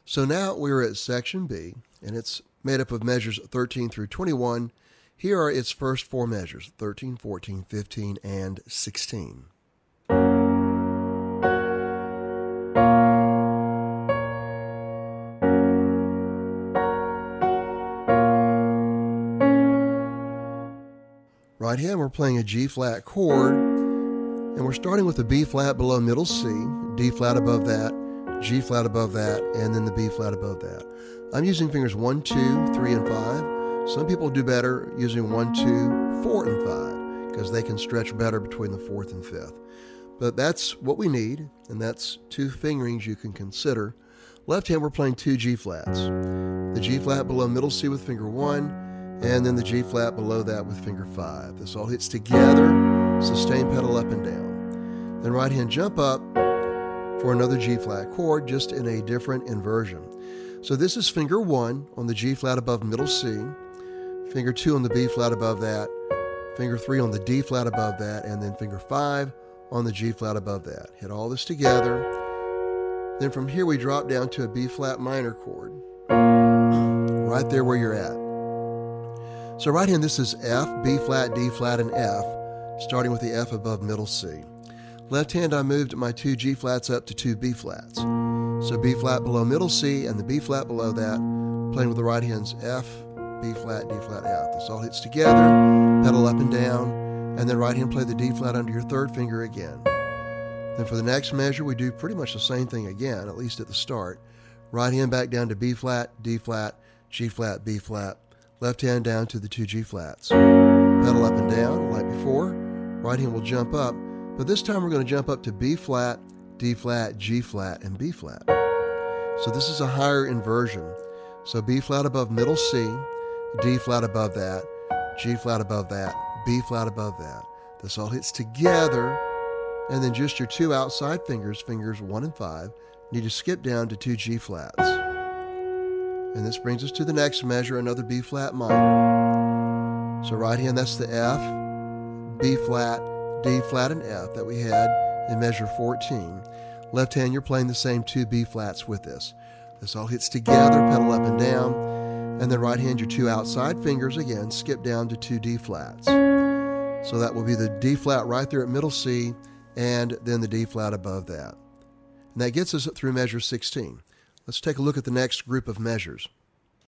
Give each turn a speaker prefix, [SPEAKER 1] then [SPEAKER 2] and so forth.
[SPEAKER 1] So now we're at section B, and it's made up of measures 13 through 21. Here are its first four measures, 13, 14, 15, and 16. Right hand, we're playing a G flat chord, and we're starting with the B flat below middle C, D flat above that, G flat above that, and then the B flat above that. I'm using fingers 1, 2, 3, and 5. Some people do better using 1, 2, 4, and 5 because they can stretch better between the fourth and fifth. But that's what we need, and that's two fingerings you can consider. Left hand, we're playing two G flats. The G flat below middle C with finger 1, and then the G flat below that with finger 5. This all hits together, sustain pedal up and down. Then right hand jump up for another G flat chord, just in a different inversion. So this is finger 1 on the G flat above middle C, finger 2 on the B flat above that, finger 3 on the D flat above that, and then finger 5 on the G flat above that. Hit all this together. Then from here we drop down to a B flat minor chord, right there where you're at. So right hand, this is F, B flat, D flat, and F, starting with the F above middle C. Left hand, I moved my two G flats up to two B flats. So B flat below middle C and the B flat below that, playing with the right hand's F, B flat, D flat, F. This all hits together, pedal up and down, and then right hand play the D flat under your third finger again. Then for the next measure, we do pretty much the same thing again, at least at the start. Right hand back down to B flat, D flat, G flat, B flat. Left hand down to the two G flats. Pedal up and down like before. Right hand will jump up, but this time we're going to jump up to B flat, D flat, G flat, and B flat. So this is a higher inversion. So B flat above middle C, D flat above that, G flat above that, B flat above that. This all hits together, and then just your two outside fingers, fingers 1 and 5, need to skip down to two G flats. And this brings us to the next measure, another B flat minor. So right hand, that's the F, B flat, D flat, and F that we had in measure 14. Left hand, you're playing the same two B flats with this. This all hits together, pedal up and down. And then right hand, your two outside fingers, again, skip down to two D flats. So that will be the D flat right there at middle C, and then the D flat above that. And that gets us through measure 16. Let's take a look at the next group of measures.